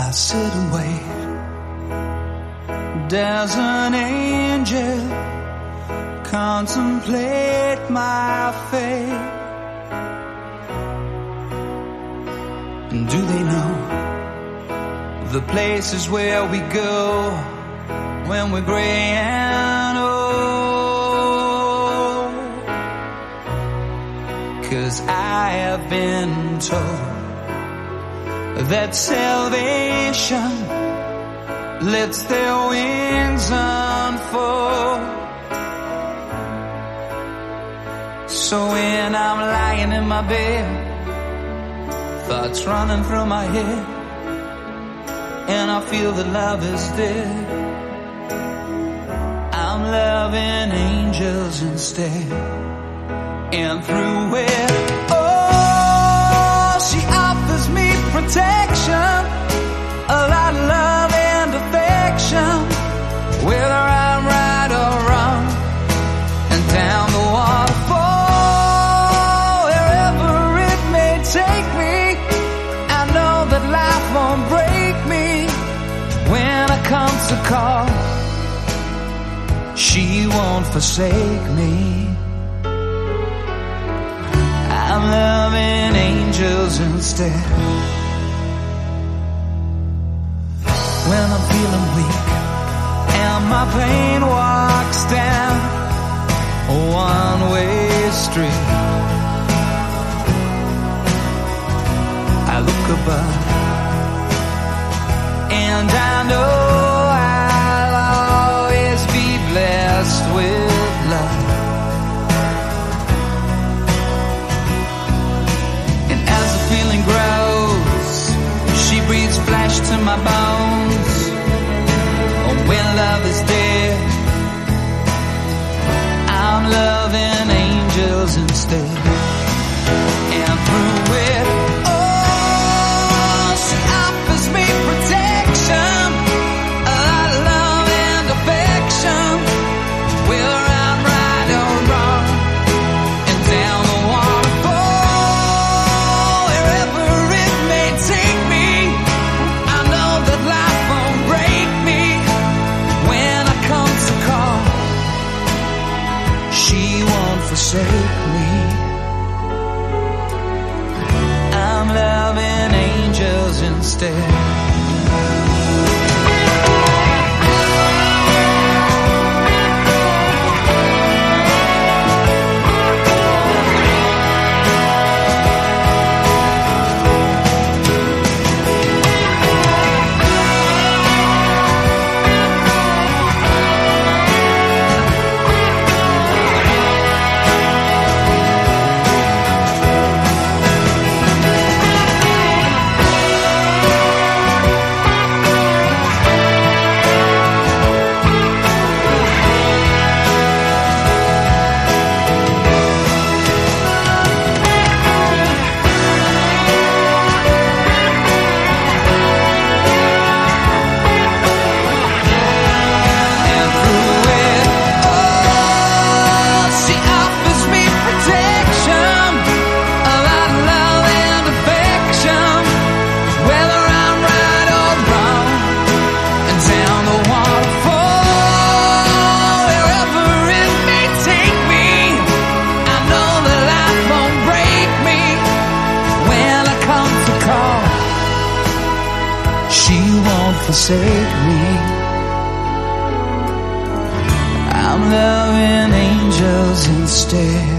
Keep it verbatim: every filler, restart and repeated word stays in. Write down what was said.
I sit and wait. Does an angel contemplate my fate? And do they know the places where we go when we're gray and old? 'Cause I have been told that salvation lets their wings unfold. So when I'm lying in my bed, thoughts running through my head, and I feel that love is dead, I'm loving angels instead. And through it, oh, she offers me protection, a lot of love and affection, whether I'm right or wrong, and down the waterfall, wherever it may take me, I know that life won't break me when I come to call. She won't forsake me. I'm loving angels instead. When I'm feeling weak and my pain walks down a one-way street, I look above and I know I'll always be blessed with love. And as the feeling grows, she breathes flesh to my bones. When love is dead, I'm loving angels instead. And through it, oh, she offers me protection, a lot of love and affection, whether I'm right or wrong, and down the waterfall, wherever it may take me, I know that life won't break me when I come to call. She won't forsake me. I'm loving angels instead. Forsake me. I'm loving angels instead.